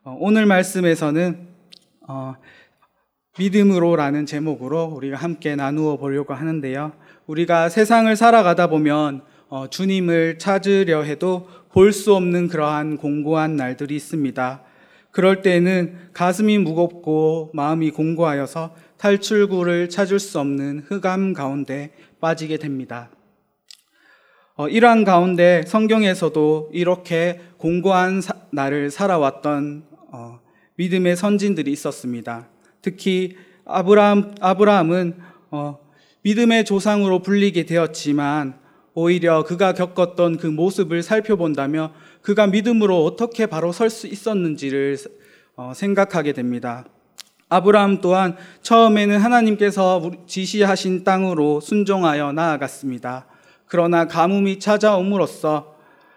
오늘 말씀에서는 믿음으로라는 제목으로 우리가 함께 나누어 보려고 하는데요. 우리가 세상을 살아가다 보면 주님을 찾으려 해도 볼 수 없는 그러한 공고한 날들이 있습니다. 그럴 때에는 가슴이 무겁고 마음이 공고하여서 탈출구를 찾을 수 없는 흑암 가운데 빠지게 됩니다. 이러한 가운데 성경에서도 이렇게 공고한 날을 살아왔던 믿음의 선진들이 있었습니다. 특히 아브라함은 믿음의 조상으로 불리게 되었지만 오히려 그가 겪었던 그 모습을 살펴본다면 그가 믿음으로 어떻게 바로 설 수 있었는지를 생각하게 됩니다. 아브라함 또한 처음에는 하나님께서 지시하신 땅으로 순종하여 나아갔습니다. 그러나 가뭄이 찾아옴으로써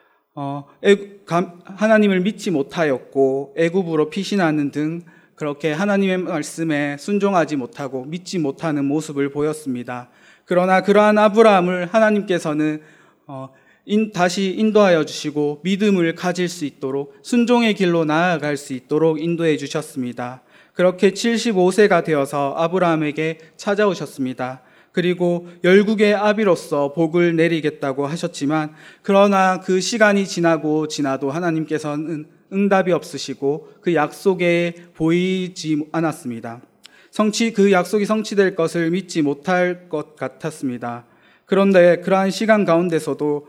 하나님을 믿지 못하였고 애굽으로 피신하는 등 그렇게 하나님의 말씀에 순종하지 못하고 믿지 못하는 모습을 보였습니다. 그러나 그러한 아브라함을 하나님께서는 다시 인도하여 주시고 믿음을 가질 수 있도록 순종의 길로 나아갈 수 있도록 인도해 주셨습니다. 그렇게 75세가 되어서 아브라함에게 찾아오셨습니다. 그리고 열국의 아비로서 복을 내리겠다고 하셨지만 그러나 그 시간이 지나도 하나님께서는 응답이 없으시고 그 약속에 보이지 않았습니다. 그 약속이 성취될 것을 믿지 못할 것 같았습니다. 그런데 그러한 시간 가운데서도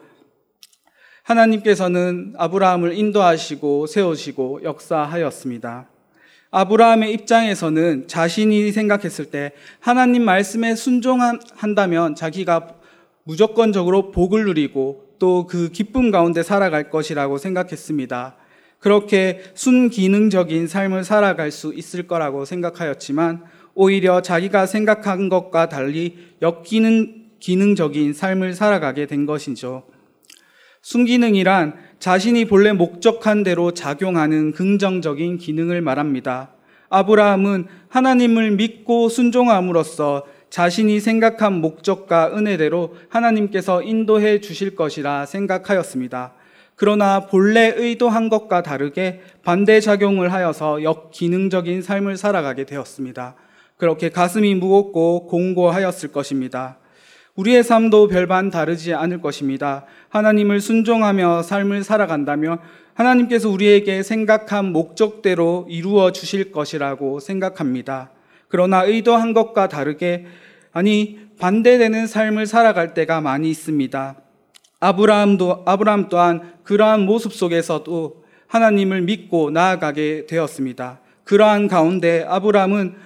하나님께서는 아브라함을 인도하시고 세우시고 역사하였습니다. 아브라함의 입장에서는 자신이 생각했을 때 하나님 말씀에 순종한다면 자기가 무조건적으로 복을 누리고 또 그 기쁨 가운데 살아갈 것이라고 생각했습니다. 그렇게 순기능적인 삶을 살아갈 수 있을 거라고 생각하였지만 오히려 자기가 생각한 것과 달리 역기능적인 삶을 살아가게 된 것이죠. 순기능이란 자신이 본래 목적한 대로 작용하는 긍정적인 기능을 말합니다. 아브라함은 하나님을 믿고 순종함으로써 자신이 생각한 목적과 은혜대로 하나님께서 인도해 주실 것이라 생각하였습니다. 그러나 본래 의도한 것과 다르게 반대작용을 하여서 역기능적인 삶을 살아가게 되었습니다. 그렇게 가슴이 무겁고 공고하였을 것입니다. 우리의 삶도 별반 다르지 않을 것입니다. 하나님을 순종하며 삶을 살아간다면 하나님께서 우리에게 생각한 목적대로 이루어 주실 것이라고 생각합니다. 그러나 의도한 것과 다르게 반대되는 삶을 살아갈 때가 많이 있습니다. 아브라함 또한 그러한 모습 속에서도 하나님을 믿고 나아가게 되었습니다. 그러한 가운데 아브라함은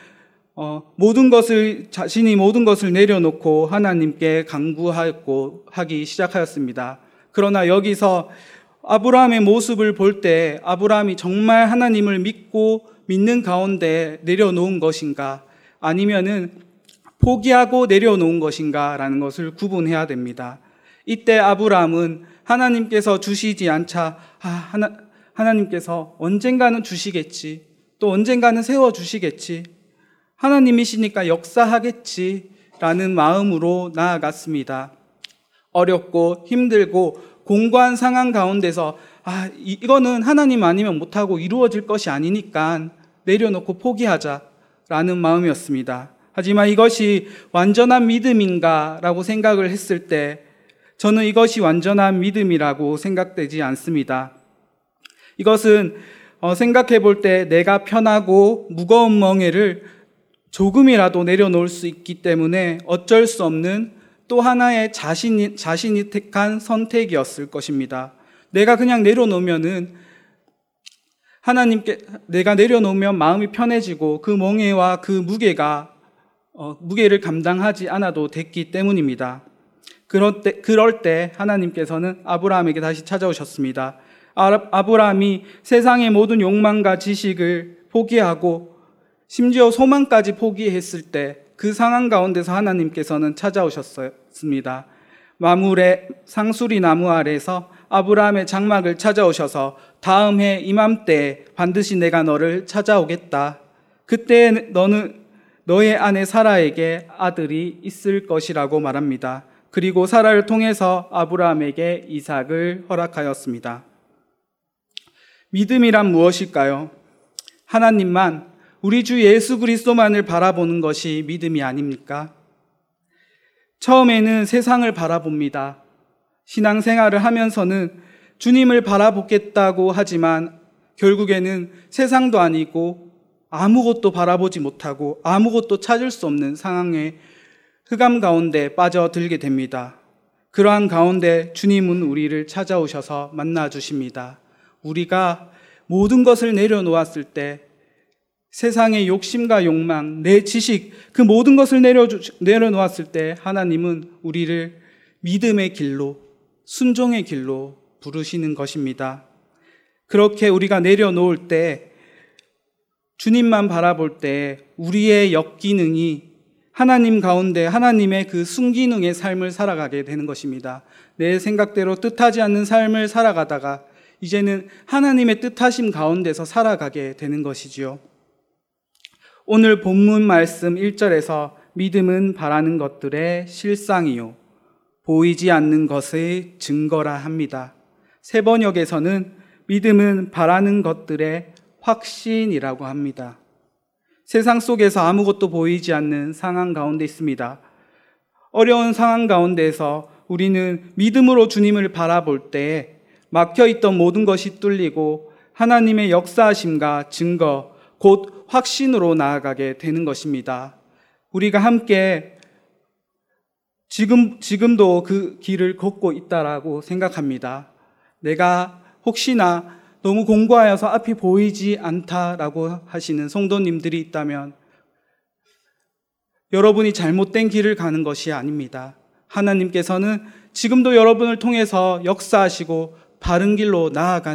자신이 모든 것을 내려놓고 하나님께 간구하기 시작하였습니다. 그러나 여기서 아브라함의 모습을 볼 때 아브라함이 정말 하나님을 믿는 가운데 내려놓은 것인가 아니면은 포기하고 내려놓은 것인가 라는 것을 구분해야 됩니다. 이때 아브라함은 하나님께서 주시지 않자 하나님께서 언젠가는 주시겠지, 또 언젠가는 세워주시겠지, 하나님이시니까 역사하겠지라는 마음으로 나아갔습니다. 어렵고 힘들고 공고한 상황 가운데서 이거는 하나님 아니면 못하고 이루어질 것이 아니니까 내려놓고 포기하자라는 마음이었습니다. 하지만 이것이 완전한 믿음인가라고 생각을 했을 때 저는 이것이 완전한 믿음이라고 생각되지 않습니다. 이것은 생각해 볼 때 내가 편하고 무거운 멍에를 조금이라도 내려놓을 수 있기 때문에 어쩔 수 없는 또 하나의 자신이 택한 선택이었을 것입니다. 내가 그냥 내려놓으면은 내가 내려놓으면 마음이 편해지고 그 멍에와 그 무게를 감당하지 않아도 됐기 때문입니다. 그럴 때 하나님께서는 아브라함에게 다시 찾아오셨습니다. 아브라함이 세상의 모든 욕망과 지식을 포기하고 심지어 소망까지 포기했을 때 그 상황 가운데서 하나님께서는 찾아오셨습니다. 마물의 상수리 나무 아래에서 아브라함의 장막을 찾아오셔서 다음 해 이맘때 반드시 내가 너를 찾아오겠다. 그때 너의 아내 사라에게 아들이 있을 것이라고 말합니다. 그리고 사라를 통해서 아브라함에게 이삭을 허락하였습니다. 믿음이란 무엇일까요? 하나님만, 우리 주 예수 그리스도만을 바라보는 것이 믿음이 아닙니까? 처음에는 세상을 바라봅니다. 신앙생활을 하면서는 주님을 바라보겠다고 하지만 결국에는 세상도 아니고 아무것도 바라보지 못하고 아무것도 찾을 수 없는 상황에 흑암 가운데 빠져들게 됩니다. 그러한 가운데 주님은 우리를 찾아오셔서 만나주십니다. 우리가 모든 것을 내려놓았을 때 세상의 욕심과 욕망, 내 지식, 그 모든 것을 내려놓았을 때 하나님은 우리를 믿음의 길로, 순종의 길로 부르시는 것입니다. 그렇게 우리가 내려놓을 때, 주님만 바라볼 때 우리의 역기능이 하나님 가운데 하나님의 그 순기능의 삶을 살아가게 되는 것입니다. 내 생각대로 뜻하지 않는 삶을 살아가다가 이제는 하나님의 뜻하심 가운데서 살아가게 되는 것이지요. 오늘 본문 말씀 1절에서 믿음은 바라는 것들의 실상이요 보이지 않는 것의 증거라 합니다. 새 번역에서는 믿음은 바라는 것들의 확신이라고 합니다. 세상 속에서 아무것도 보이지 않는 상황 가운데 있습니다. 어려운 상황 가운데에서 우리는 믿음으로 주님을 바라볼 때 막혀있던 모든 것이 뚫리고 하나님의 역사하심과 증거, 곧 확신으로 나아가게 되는 것입니다. 우리가 함께 지금도 그 길을 걷고 있다라고 생각합니다. 내가 혹시나 너무 공고하여서 앞이 보이지 않다라고 하시는 성도님들이 있다면 여러분이 잘못된 길을 가는 것이 아닙니다. 하나님께서는 지금도 여러분을 통해서 역사하시고 바른 길로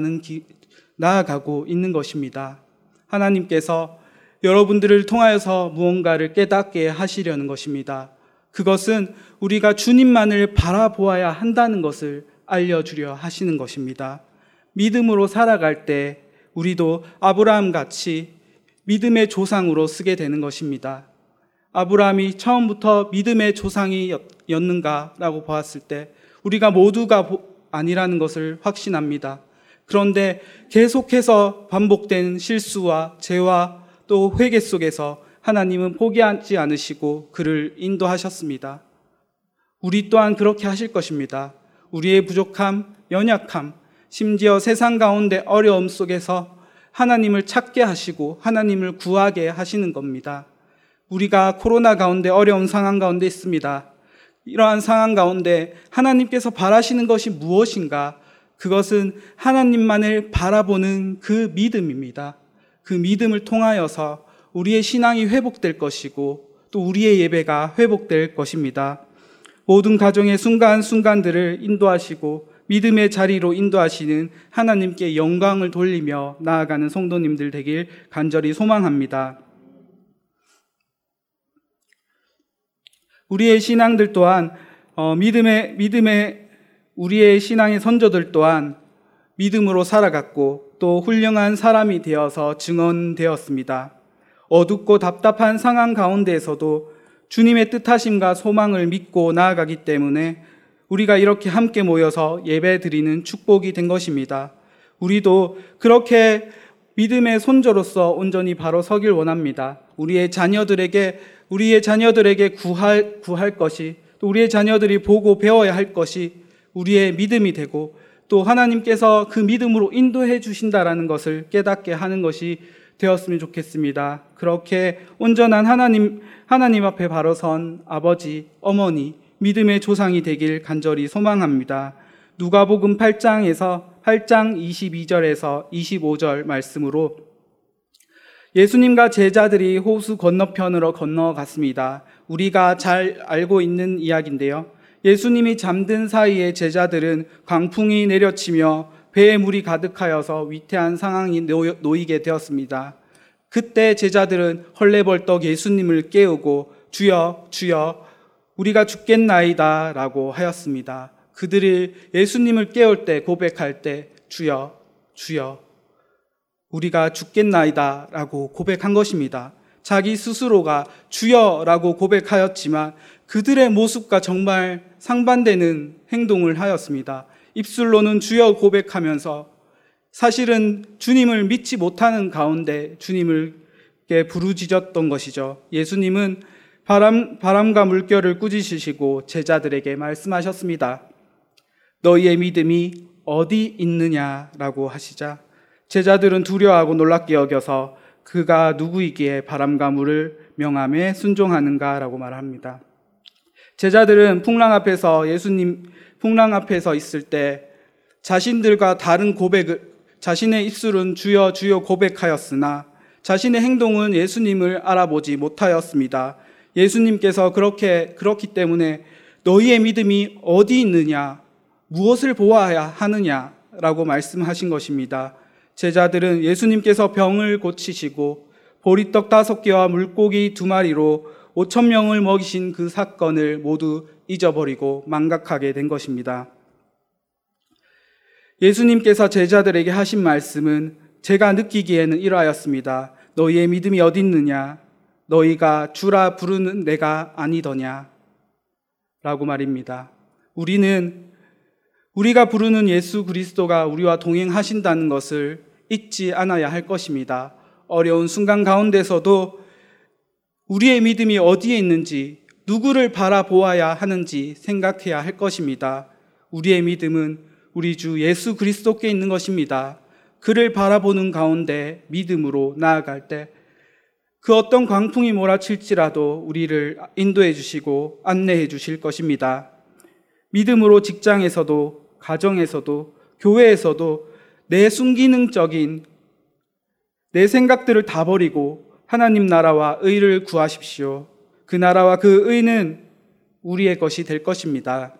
나아가고 있는 것입니다. 하나님께서 여러분들을 통하여서 무언가를 깨닫게 하시려는 것입니다. 그것은 우리가 주님만을 바라보아야 한다는 것을 알려주려 하시는 것입니다. 믿음으로 살아갈 때 우리도 아브라함 같이 믿음의 조상으로 쓰게 되는 것입니다. 아브라함이 처음부터 믿음의 조상이었는가라고 보았을 때 우리가 모두가 아니라는 것을 확신합니다. 그런데 계속해서 반복된 실수와 죄와 또 회개 속에서 하나님은 포기하지 않으시고 그를 인도하셨습니다. 우리 또한 그렇게 하실 것입니다. 우리의 부족함, 연약함, 심지어 세상 가운데 어려움 속에서 하나님을 찾게 하시고 하나님을 구하게 하시는 겁니다. 우리가 코로나 가운데 어려운 상황 가운데 있습니다. 이러한 상황 가운데 하나님께서 바라시는 것이 무엇인가? 그것은 하나님만을 바라보는 그 믿음입니다. 그 믿음을 통하여서 우리의 신앙이 회복될 것이고 또 우리의 예배가 회복될 것입니다. 모든 가정의 순간순간들을 인도하시고 믿음의 자리로 인도하시는 하나님께 영광을 돌리며 나아가는 성도님들 되길 간절히 소망합니다. 우리의 신앙들 또한 우리의 신앙의 선조들 또한 믿음으로 살아갔고 또 훌륭한 사람이 되어서 증언되었습니다. 어둡고 답답한 상황 가운데에서도 주님의 뜻하심과 소망을 믿고 나아가기 때문에 우리가 이렇게 함께 모여서 예배 드리는 축복이 된 것입니다. 우리도 그렇게 믿음의 손조로서 온전히 바로 서길 원합니다. 우리의 자녀들에게 구할 것이, 또 우리의 자녀들이 보고 배워야 할 것이 우리의 믿음이 되고 또 하나님께서 그 믿음으로 인도해 주신다라는 것을 깨닫게 하는 것이 되었으면 좋겠습니다. 그렇게 온전한 하나님 앞에 바로 선 아버지, 어머니, 믿음의 조상이 되길 간절히 소망합니다. 누가복음 8장 22절에서 25절 말씀으로 예수님과 제자들이 호수 건너편으로 건너갔습니다. 우리가 잘 알고 있는 이야기인데요. 예수님이 잠든 사이에 제자들은 광풍이 내려치며 배에 물이 가득하여서 위태한 상황이 놓이게 되었습니다. 그때 제자들은 헐레벌떡 예수님을 깨우고 주여, 주여, 우리가 죽겠나이다 라고 하였습니다. 그들이 예수님을 깨울 때, 고백할 때 주여, 주여, 우리가 죽겠나이다 라고 고백한 것입니다. 자기 스스로가 주여라고 고백하였지만 그들의 모습과 정말 상반되는 행동을 하였습니다. 입술로는 주여 고백하면서 사실은 주님을 믿지 못하는 가운데 주님께 부르짖었던 것이죠. 예수님은 바람과 물결을 꾸짖으시고 제자들에게 말씀하셨습니다. 너희의 믿음이 어디 있느냐라고 하시자 제자들은 두려워하고 놀랍게 여겨서 그가 누구이기에 바람과 물을 명함에 순종하는가라고 말합니다. 제자들은 풍랑 앞에서 있을 때 자신들과 다른 자신의 입술은 주여 주여 고백하였으나 자신의 행동은 예수님을 알아보지 못하였습니다. 예수님께서 그렇기 때문에 너희의 믿음이 어디 있느냐, 무엇을 보아야 하느냐라고 말씀하신 것입니다. 제자들은 예수님께서 병을 고치시고 보리떡 5개와 물고기 2마리로 5,000명을 먹이신 그 사건을 모두 잊어버리고 망각하게 된 것입니다. 예수님께서 제자들에게 하신 말씀은 제가 느끼기에는 이러하였습니다. 너희의 믿음이 어디 있느냐? 너희가 주라 부르는 내가 아니더냐? 라고 말입니다. 우리가 부르는 예수 그리스도가 우리와 동행하신다는 것을 잊지 않아야 할 것입니다. 어려운 순간 가운데서도 우리의 믿음이 어디에 있는지, 누구를 바라보아야 하는지 생각해야 할 것입니다. 우리의 믿음은 우리 주 예수 그리스도께 있는 것입니다. 그를 바라보는 가운데 믿음으로 나아갈 때 그 어떤 광풍이 몰아칠지라도 우리를 인도해 주시고 안내해 주실 것입니다. 믿음으로 직장에서도, 가정에서도, 교회에서도 내 순기능적인 내 생각들을 다 버리고 하나님 나라와 의를 구하십시오. 그 나라와 그 의는 우리의 것이 될 것입니다.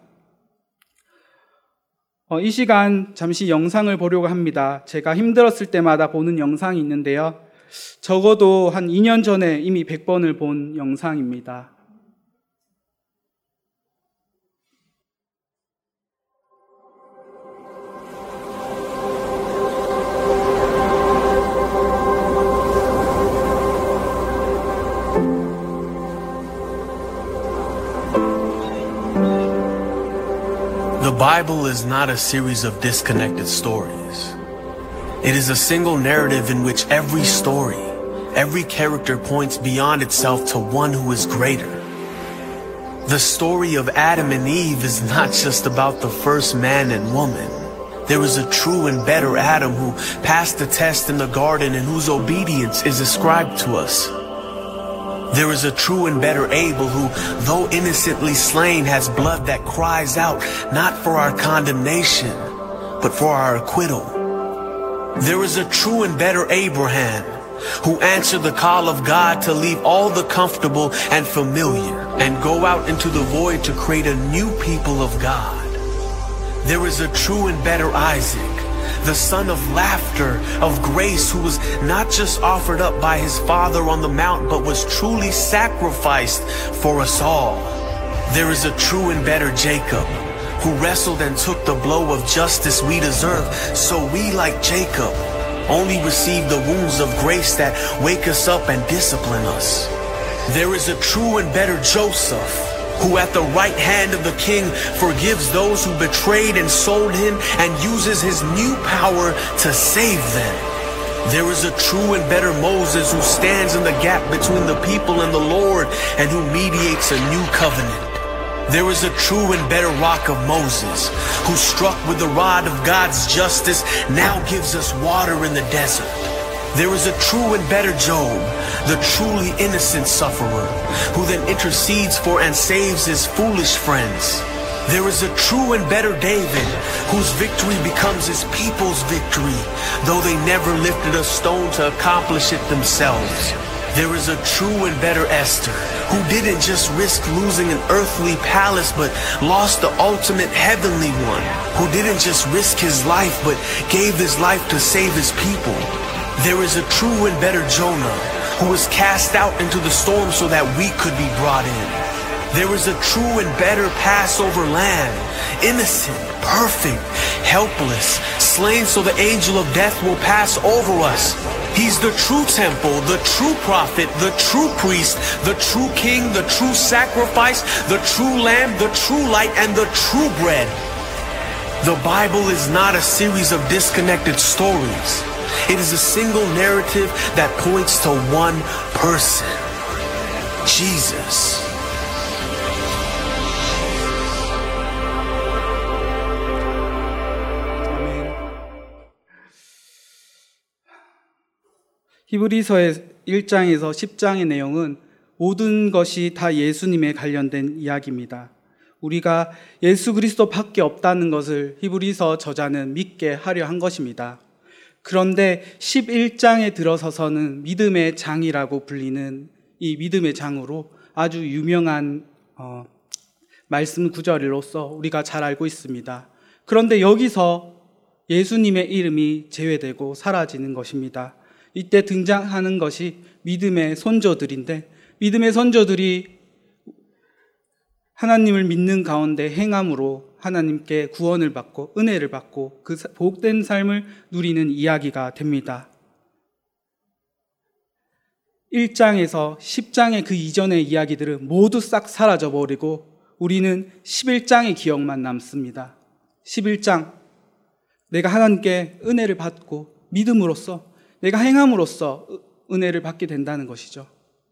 이 시간 잠시 영상을 보려고 합니다. 제가 힘들었을 때마다 보는 영상이 있는데요. 적어도 한 2년 전에 이미 100번을 본 영상입니다. The Bible is not a series of disconnected stories. It is a single narrative in which every story, every character points beyond itself to one who is greater. The story of Adam and Eve is not just about the first man and woman. There is a true and better Adam who passed the test in the garden and whose obedience is ascribed to us. There is a true and better Abel who, though innocently slain, has blood that cries out not for our condemnation, but for our acquittal. There is a true and better Abraham who answered the call of God to leave all the comfortable and familiar and go out into the void to create a new people of God. There is a true and better Isaac, the son of laughter, of grace, who was not just offered up by his father on the mount, but was truly sacrificed for us all. There is a true and better Jacob, who wrestled and took the blow of justice we deserve, so we, like Jacob, only receive the wounds of grace that wake us up and discipline us. There is a true and better Joseph, who at the right hand of the king forgives those who betrayed and sold him and uses his new power to save them. There is a true and better Moses who stands in the gap between the people and the Lord and who mediates a new covenant. There is a true and better rock of Moses, who struck with the rod of God's justice now gives us water in the desert. There is a true and better Job, the truly innocent sufferer, who then intercedes for and saves his foolish friends. There is a true and better David, whose victory becomes his people's victory, though they never lifted a stone to accomplish it themselves. There is a true and better Esther, who didn't just risk losing an earthly palace, but lost the ultimate heavenly one, who didn't just risk his life, but gave his life to save his people. There is a true and better Jonah, who was cast out into the storm so that we could be brought in. There is a true and better Passover lamb, innocent, perfect, helpless, slain so the angel of death will pass over us. He's the true temple, the true prophet, the true priest, the true king, the true sacrifice, the true lamb, the true light, and the true bread. The Bible is not a series of disconnected stories. It is a single narrative that points to one person, Jesus. 히브리서의 1장에서 10장의 내용은 모든 것이 다 예수님에 관련된 이야기입니다. 우리가 예수 그리스도 밖에 없다는 것을 히브리서 저자는 믿게 하려 한 것입니다. 그런데 11장에 들어서서는 믿음의 장이라고 불리는 이 믿음의 장으로 아주 유명한 말씀 구절로서 우리가 잘 알고 있습니다. 그런데 여기서 예수님의 이름이 제외되고 사라지는 것입니다. 이때 등장하는 것이 믿음의 선조들인데, 믿음의 선조들이 하나님을 믿는 가운데 행함으로 하나님께 구원을 받고 은혜를 받고 그 복된 삶을 누리는 이야기가 됩니다. 1장에서 10장의 그 이전의 이야기들은 모두 싹 사라져버리고 우리는 11장의 기억만 남습니다. 11장, 내가 하나님께 은혜를 받고 믿음으로써, 내가 행함으로써 은혜를 받게 된다는 것이죠.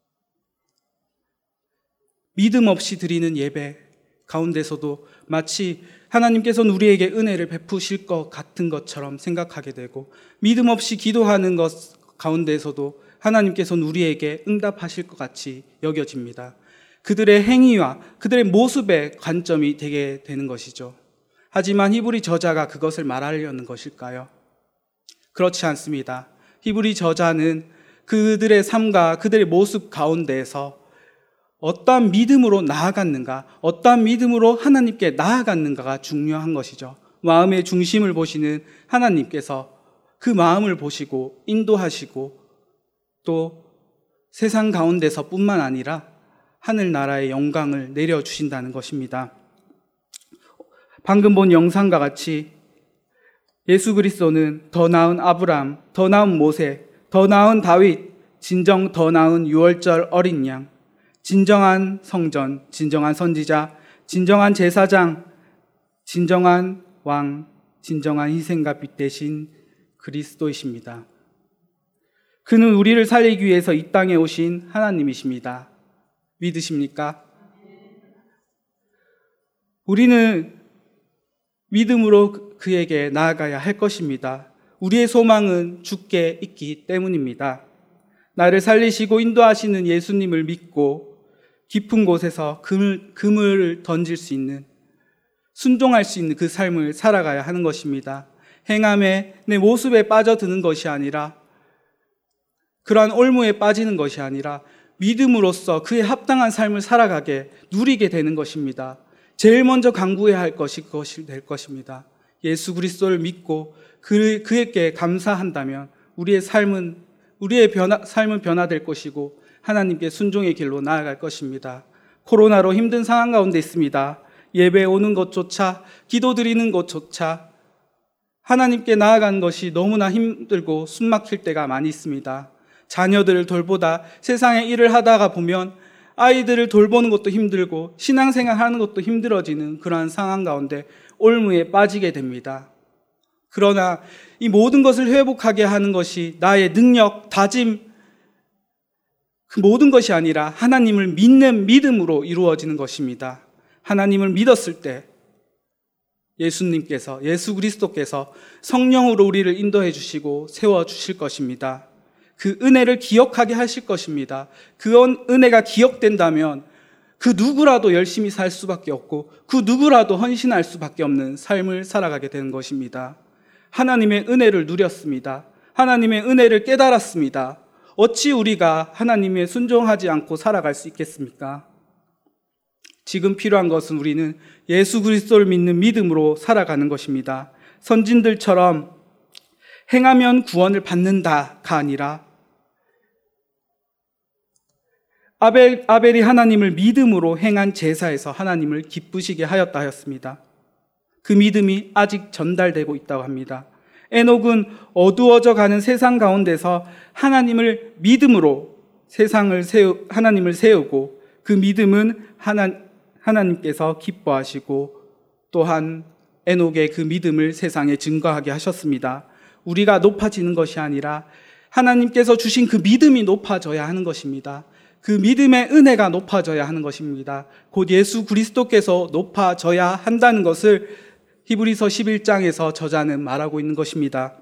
믿음 없이 드리는 예배 가운데서도 마치 하나님께서는 우리에게 은혜를 베푸실 것 같은 것처럼 생각하게 되고, 믿음 없이 기도하는 것 가운데서도 하나님께서는 우리에게 응답하실 것 같이 여겨집니다. 그들의 행위와 그들의 모습의 관점이 되게 되는 것이죠. 하지만 히브리 저자가 그것을 말하려는 것일까요? 그렇지 않습니다. 히브리 저자는 그들의 삶과 그들의 모습 가운데에서 어떠한 믿음으로 나아갔는가, 어떠한 믿음으로 하나님께 나아갔는가가 중요한 것이죠. 마음의 중심을 보시는 하나님께서 그 마음을 보시고 인도하시고 또 세상 가운데서 뿐만 아니라 하늘나라의 영광을 내려주신다는 것입니다. 방금 본 영상과 같이 예수 그리스도는 더 나은 아브람, 더 나은 모세, 더 나은 다윗, 진정 더 나은 유월절 어린 양, 진정한 성전, 진정한 선지자, 진정한 제사장, 진정한 왕, 진정한 희생과 빛 대신 그리스도이십니다. 그는 우리를 살리기 위해서 이 땅에 오신 하나님이십니다. 믿으십니까? 우리는 믿음으로 그에게 나아가야 할 것입니다. 우리의 소망은 주께 있기 때문입니다. 나를 살리시고 인도하시는 예수님을 믿고 깊은 곳에서 그물을 던질 수 있는, 순종할 수 있는 그 삶을 살아가야 하는 것입니다. 행함에 내 모습에 빠져드는 것이 아니라, 그러한 올무에 빠지는 것이 아니라 믿음으로써 그에 합당한 삶을 살아가게 누리게 되는 것입니다. 제일 먼저 강구해야 할 것이 그것이 될 것입니다. 예수 그리스도를 믿고 그에게 감사한다면 우리의 삶은 변화될 것이고 하나님께 순종의 길로 나아갈 것입니다. 코로나로 힘든 상황 가운데 있습니다. 예배 오는 것조차, 기도 드리는 것조차 하나님께 나아가는 것이 너무나 힘들고 숨막힐 때가 많이 있습니다. 자녀들을 돌보다 세상의 일을 하다가 보면 아이들을 돌보는 것도 힘들고 신앙생활 하는 것도 힘들어지는 그러한 상황 가운데 올무에 빠지게 됩니다. 그러나 이 모든 것을 회복하게 하는 것이 나의 능력, 다짐, 그 모든 것이 아니라 하나님을 믿는 믿음으로 이루어지는 것입니다. 하나님을 믿었을 때 예수 그리스도께서 성령으로 우리를 인도해 주시고 세워 주실 것입니다. 그 은혜를 기억하게 하실 것입니다. 그 은혜가 기억된다면 그 누구라도 열심히 살 수밖에 없고 그 누구라도 헌신할 수밖에 없는 삶을 살아가게 되는 것입니다. 하나님의 은혜를 누렸습니다. 하나님의 은혜를 깨달았습니다. 어찌 우리가 하나님의 순종하지 않고 살아갈 수 있겠습니까? 지금 필요한 것은 우리는 예수 그리스도를 믿는 믿음으로 살아가는 것입니다. 선진들처럼 행하면 구원을 받는다가 아니라 아벨이 하나님을 믿음으로 행한 제사에서 하나님을 기쁘시게 하였다 하였습니다. 그 믿음이 아직 전달되고 있다고 합니다. 에녹은 어두워져 가는 세상 가운데서 하나님을 믿음으로 하나님을 세우고 그 믿음은 하나님께서 기뻐하시고 또한 에녹의 그 믿음을 세상에 증거하게 하셨습니다. 우리가 높아지는 것이 아니라 하나님께서 주신 그 믿음이 높아져야 하는 것입니다. 그 믿음의 은혜가 높아져야 하는 것입니다. 곧 예수 그리스도께서 높아져야 한다는 것을 히브리서 11장에서 저자는 말하고 있는 것입니다.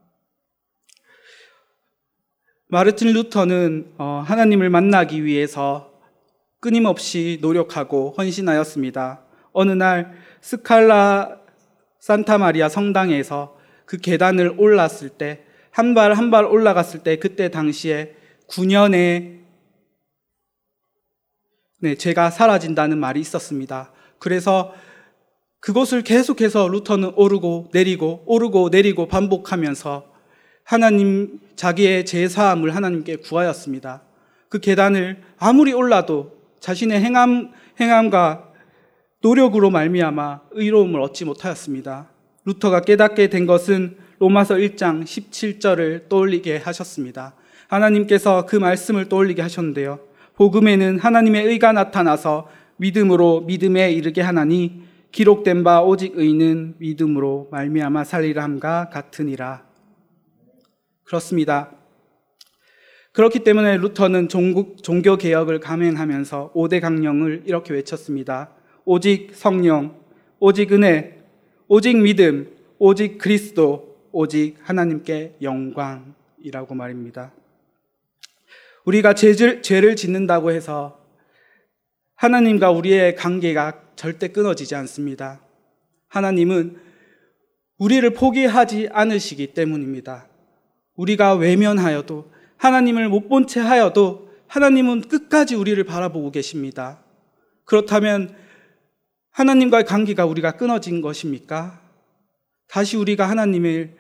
마르틴 루터는 하나님을 만나기 위해서 끊임없이 노력하고 헌신하였습니다. 어느 날 스칼라 산타마리아 성당에서 그 계단을 올랐을 때, 한 발 한 발 올라갔을 때, 그때 당시에 9년의 죄가 사라진다는 말이 있었습니다. 그래서 그것을 계속해서 루터는 오르고 내리고 반복하면서 하나님, 자기의 죄 사함을 하나님께 구하였습니다. 그 계단을 아무리 올라도 자신의 행함과 노력으로 말미암아 의로움을 얻지 못하였습니다. 루터가 깨닫게 된 것은 로마서 1장 17절을 떠올리게 하셨습니다. 하나님께서 그 말씀을 떠올리게 하셨는데요. 복음에는 하나님의 의가 나타나서 믿음으로 믿음에 이르게 하나니 기록된 바 오직 의는 믿음으로 말미암아 살리라 함과 같으니라. 그렇습니다. 그렇기 때문에 루터는 종교개혁을 감행하면서 5대 강령을 이렇게 외쳤습니다. 오직 성령, 오직 은혜, 오직 믿음, 오직 그리스도, 오직 하나님께 영광이라고 말입니다. 우리가 죄를 짓는다고 해서 하나님과 우리의 관계가 절대 끊어지지 않습니다. 하나님은 우리를 포기하지 않으시기 때문입니다. 우리가 외면하여도, 하나님을 못 본 채 하여도 하나님은 끝까지 우리를 바라보고 계십니다. 그렇다면 하나님과의 관계가 우리가 끊어진 것입니까? 다시 우리가 하나님을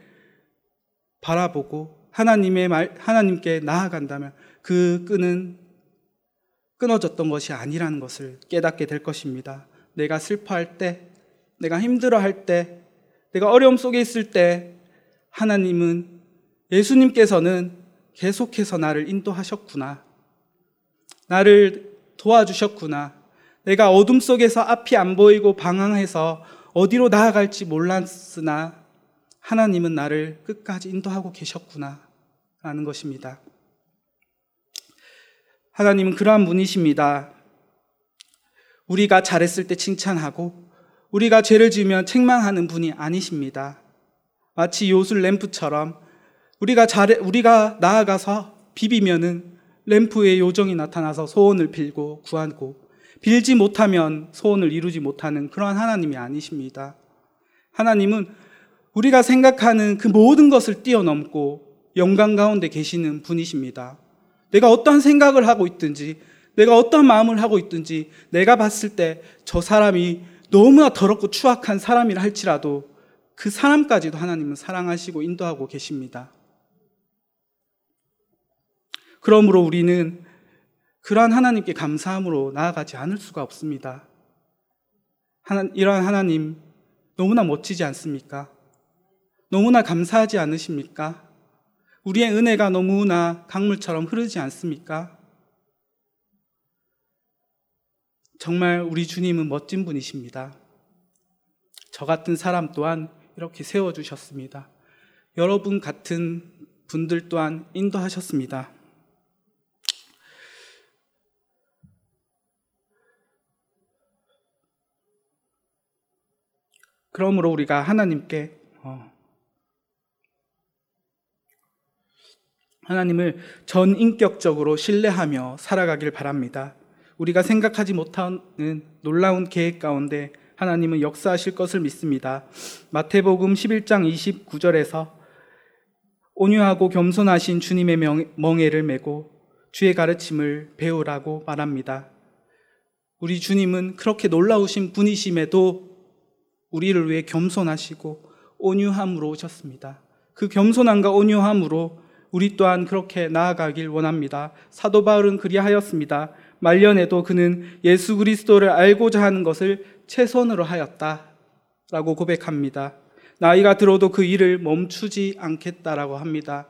바라보고 하나님께 나아간다면 그 끈은 끊어졌던 것이 아니라는 것을 깨닫게 될 것입니다. 내가 슬퍼할 때, 내가 힘들어할 때, 내가 어려움 속에 있을 때 하나님은, 예수님께서는 계속해서 나를 인도하셨구나, 나를 도와주셨구나, 내가 어둠 속에서 앞이 안 보이고 방황해서 어디로 나아갈지 몰랐으나 하나님은 나를 끝까지 인도하고 계셨구나 라는 것입니다. 하나님은 그러한 분이십니다. 우리가 잘했을 때 칭찬하고 우리가 죄를 지으면 책망하는 분이 아니십니다. 마치 요술 램프처럼 우리가 나아가서 비비면은 램프의 요정이 나타나서 소원을 빌고 구하고, 빌지 못하면 소원을 이루지 못하는 그러한 하나님이 아니십니다. 하나님은 우리가 생각하는 그 모든 것을 뛰어넘고 영광 가운데 계시는 분이십니다. 내가 어떠한 생각을 하고 있든지, 내가 어떠한 마음을 하고 있든지, 내가 봤을 때 저 사람이 너무나 더럽고 추악한 사람이라 할지라도 그 사람까지도 하나님은 사랑하시고 인도하고 계십니다. 그러므로 우리는 그러한 하나님께 감사함으로 나아가지 않을 수가 없습니다. 이러한 하나님 너무나 멋지지 않습니까? 너무나 감사하지 않으십니까? 우리의 은혜가 너무나 강물처럼 흐르지 않습니까? 정말 우리 주님은 멋진 분이십니다. 저 같은 사람 또한 이렇게 세워주셨습니다. 여러분 같은 분들 또한 인도하셨습니다. 그러므로 우리가 하나님께 하나님을 전인격적으로 신뢰하며 살아가길 바랍니다. 우리가 생각하지 못하는 놀라운 계획 가운데 하나님은 역사하실 것을 믿습니다. 마태복음 11장 29절에서 온유하고 겸손하신 주님의 멍에를 메고 주의 가르침을 배우라고 말합니다. 우리 주님은 그렇게 놀라우신 분이심에도 우리를 위해 겸손하시고 온유함으로 오셨습니다. 그 겸손함과 온유함으로 우리 또한 그렇게 나아가길 원합니다. 사도 바울은 그리하였습니다. 말년에도 그는 예수 그리스도를 알고자 하는 것을 최선으로 하였다라고 고백합니다. 나이가 들어도 그 일을 멈추지 않겠다라고 합니다.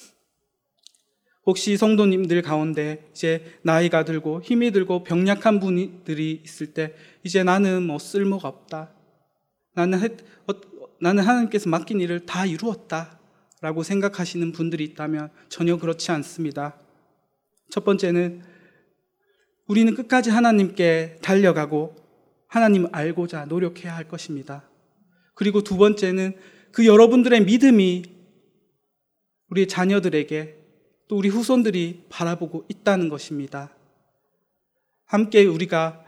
혹시 성도님들 가운데 이제 나이가 들고 힘이 들고 병약한 분들이 있을 때 이제 나는 쓸모가 없다, 나는 하나님께서 맡긴 일을 다 이루었다 라고 생각하시는 분들이 있다면 전혀 그렇지 않습니다. 첫 번째는 우리는 끝까지 하나님께 달려가고 하나님을 알고자 노력해야 할 것입니다. 그리고 두 번째는 그 여러분들의 믿음이 우리 자녀들에게 또 우리 후손들이 바라보고 있다는 것입니다. 함께 우리가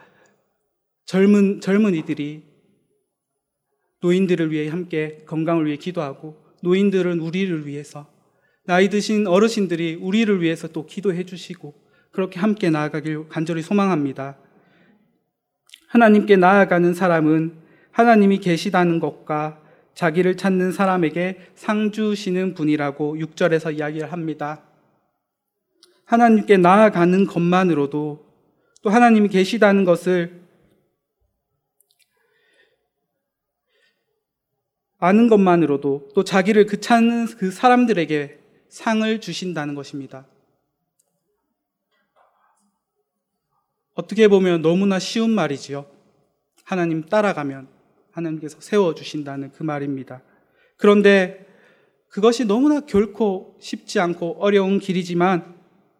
젊은이들이 노인들을 위해 함께 건강을 위해 기도하고, 노인들은 우리를 위해서, 나이 드신 어르신들이 우리를 위해서 또 기도해 주시고, 그렇게 함께 나아가길 간절히 소망합니다. 하나님께 나아가는 사람은 하나님이 계시다는 것과 자기를 찾는 사람에게 상 주시는 분이라고 6절에서 이야기를 합니다. 하나님께 나아가는 것만으로도, 또 하나님이 계시다는 것을 아는 것만으로도, 또 자기를 찾는 그 사람들에게 상을 주신다는 것입니다. 어떻게 보면 너무나 쉬운 말이지요. 하나님 따라가면 하나님께서 세워주신다는 그 말입니다. 그런데 그것이 너무나 결코 쉽지 않고 어려운 길이지만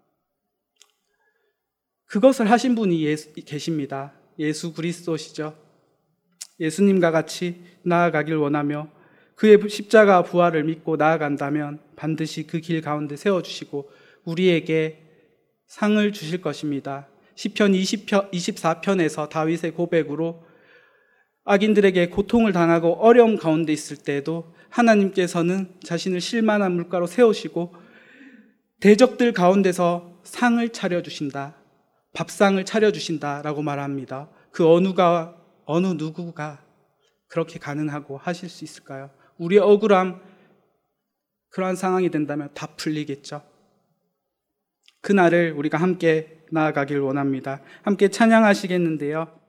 그것을 하신 분이 계십니다. 예수 그리스도시죠. 예수님과 같이 나아가길 원하며 그의 십자가 부활을 믿고 나아간다면 반드시 그 길 가운데 세워주시고 우리에게 상을 주실 것입니다. 시편 24편에서 다윗의 고백으로 악인들에게 고통을 당하고 어려움 가운데 있을 때에도 하나님께서는 자신을 실만한 물가로 세우시고 대적들 가운데서 상을 차려주신다, 밥상을 차려주신다라고 말합니다. 그 어느 누구가 그렇게 가능하고 하실 수 있을까요? 우리의 억울함, 그러한 상황이 된다면 다 풀리겠죠. 그날을 우리가 함께 나아가길 원합니다. 함께 찬양하시겠는데요.